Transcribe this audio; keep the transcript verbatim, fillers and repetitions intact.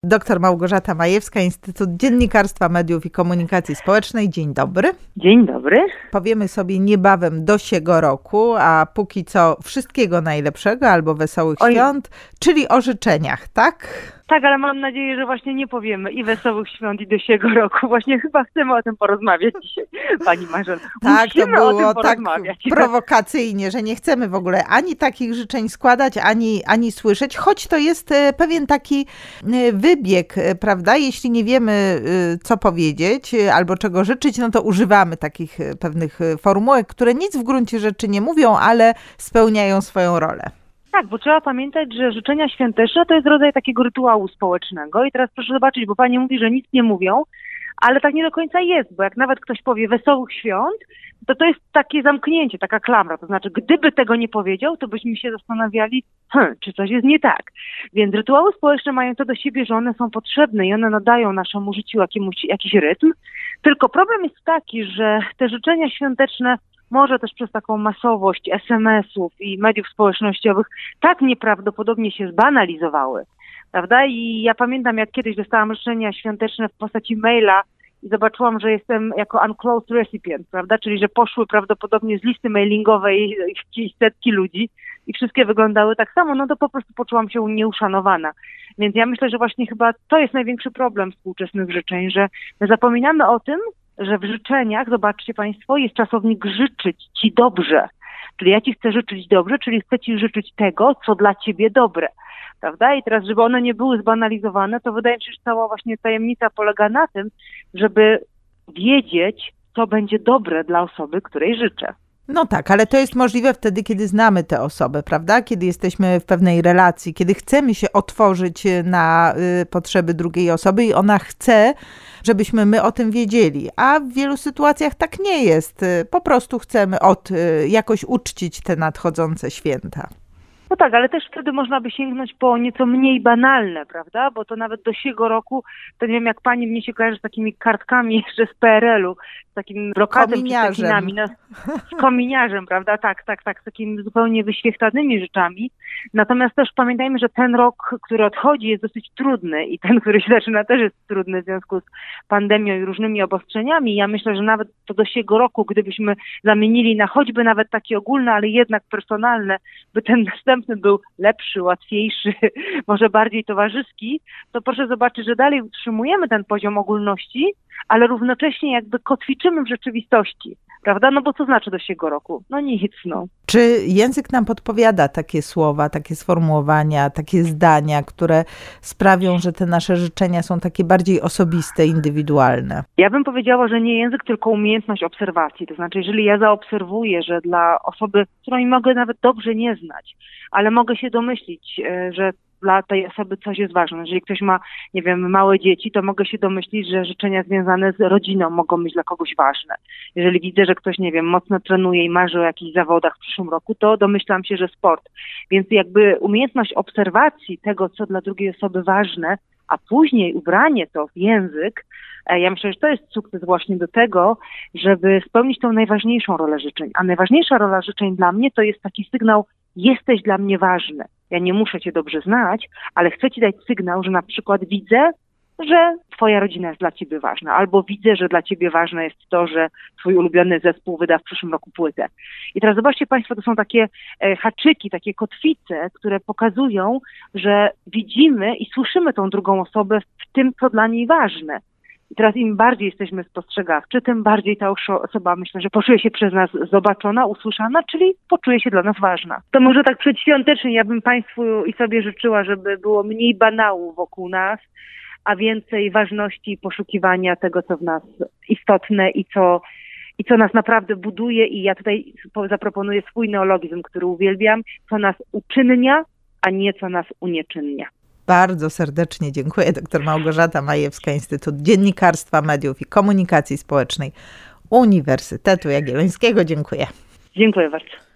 Doktor Małgorzata Majewska, Instytut Dziennikarstwa, Mediów i Komunikacji Społecznej. Dzień dobry. Dzień dobry. Powiemy sobie niebawem do siego roku, a póki co wszystkiego najlepszego albo wesołych Oj. świąt, czyli o życzeniach, tak? Tak, ale mam nadzieję, że właśnie nie powiemy i wesołych świąt, i do siego roku. Właśnie chyba chcemy o tym porozmawiać dzisiaj, pani Marzeno. Tak, Musimy to było tak prowokacyjnie, że nie chcemy w ogóle ani takich życzeń składać, ani, ani słyszeć, choć to jest pewien taki wybieg, prawda? Jeśli nie wiemy, co powiedzieć albo czego życzyć, no to używamy takich pewnych formułek, które nic w gruncie rzeczy nie mówią, ale spełniają swoją rolę. Tak, bo trzeba pamiętać, że życzenia świąteczne to jest rodzaj takiego rytuału społecznego i teraz proszę zobaczyć, bo pani mówi, że nic nie mówią, ale tak nie do końca jest, bo jak nawet ktoś powie wesołych świąt, to to jest takie zamknięcie, taka klamra, to znaczy gdyby tego nie powiedział, to byśmy się zastanawiali, hm, czy coś jest nie tak. Więc rytuały społeczne mają to do siebie, że one są potrzebne i one nadają naszemu życiu jakiemuś, jakiś rytm, tylko problem jest taki, że te życzenia świąteczne może też przez taką masowość es em esów i mediów społecznościowych tak nieprawdopodobnie się zbanalizowały, prawda? I ja pamiętam, jak kiedyś dostałam życzenia świąteczne w postaci maila i zobaczyłam, że jestem jako unclosed recipient, prawda? Czyli, że poszły prawdopodobnie z listy mailingowej jakieś setki ludzi i wszystkie wyglądały tak samo, no to po prostu poczułam się nieuszanowana. Więc ja myślę, że właśnie chyba to jest największy problem współczesnych życzeń, że my zapominamy o tym, że w życzeniach, zobaczcie państwo, jest czasownik życzyć ci dobrze. Czyli ja ci chcę życzyć dobrze, czyli chcę ci życzyć tego, co dla ciebie dobre. Prawda? I teraz, żeby one nie były zbanalizowane, to wydaje mi się, że cała właśnie tajemnica polega na tym, żeby wiedzieć, co będzie dobre dla osoby, której życzę. No tak, ale to jest możliwe wtedy, kiedy znamy tę osobę, prawda? Kiedy jesteśmy w pewnej relacji, kiedy chcemy się otworzyć na y, potrzeby drugiej osoby i ona chce, żebyśmy my o tym wiedzieli. A w wielu sytuacjach tak nie jest. Po prostu chcemy od, y, jakoś uczcić te nadchodzące święta. No tak, ale też wtedy można by sięgnąć po nieco mniej banalne, prawda? Bo to nawet do siego roku, to nie wiem jak pani, mnie się kojarzy z takimi kartkami jeszcze z pe er el u, z takim brokatem czy cekinami, no, z kominiarzem, prawda? Tak, tak, tak, z takimi zupełnie wyświechtanymi rzeczami. Natomiast też pamiętajmy, że ten rok, który odchodzi, jest dosyć trudny i ten, który się zaczyna, też jest trudny w związku z pandemią i różnymi obostrzeniami. Ja myślę, że nawet to do siego roku, gdybyśmy zamienili na choćby nawet takie ogólne, ale jednak personalne, by ten następny był lepszy, łatwiejszy, może bardziej towarzyski, to proszę zobaczyć, że dalej utrzymujemy ten poziom ogólności, ale równocześnie jakby kotwiczymy w rzeczywistości, prawda? No bo co znaczy do siego roku? No nic, no. Czy język nam podpowiada takie słowa, takie sformułowania, takie zdania, które sprawią, że te nasze życzenia są takie bardziej osobiste, indywidualne? Ja bym powiedziała, że nie język, tylko umiejętność obserwacji. To znaczy, jeżeli ja zaobserwuję, że dla osoby, której mogę nawet dobrze nie znać, ale mogę się domyślić, że dla tej osoby coś jest ważne. Jeżeli ktoś ma, nie wiem, małe dzieci, to mogę się domyślić, że życzenia związane z rodziną mogą być dla kogoś ważne. Jeżeli widzę, że ktoś, nie wiem, mocno trenuje i marzy o jakichś zawodach w przyszłym roku, to domyślam się, że sport. Więc jakby umiejętność obserwacji tego, co dla drugiej osoby ważne, a później ubranie to w język, ja myślę, że to jest sukces właśnie do tego, żeby spełnić tą najważniejszą rolę życzeń. A najważniejsza rola życzeń dla mnie to jest taki sygnał: jesteś dla mnie ważny. Ja nie muszę cię dobrze znać, ale chcę ci dać sygnał, że na przykład widzę, że twoja rodzina jest dla ciebie ważna, albo widzę, że dla ciebie ważne jest to, że twój ulubiony zespół wyda w przyszłym roku płytę. I teraz zobaczcie państwo, to są takie e, haczyki, takie kotwice, które pokazują, że widzimy i słyszymy tą drugą osobę w tym, co dla niej ważne. I teraz im bardziej jesteśmy spostrzegawczy, tym bardziej ta osoba, myślę, że poczuje się przez nas zobaczona, usłyszana, czyli poczuje się dla nas ważna. To może tak przedświątecznie ja bym państwu i sobie życzyła, żeby było mniej banału wokół nas, a więcej ważności i poszukiwania tego, co w nas istotne i co, i co nas naprawdę buduje. I ja tutaj zaproponuję swój neologizm, który uwielbiam, co nas uczynnia, a nie co nas unieczynnia. Bardzo serdecznie dziękuję. Doktor Małgorzata Majewska, Instytut Dziennikarstwa, Mediów i Komunikacji Społecznej Uniwersytetu Jagiellońskiego. Dziękuję. Dziękuję bardzo.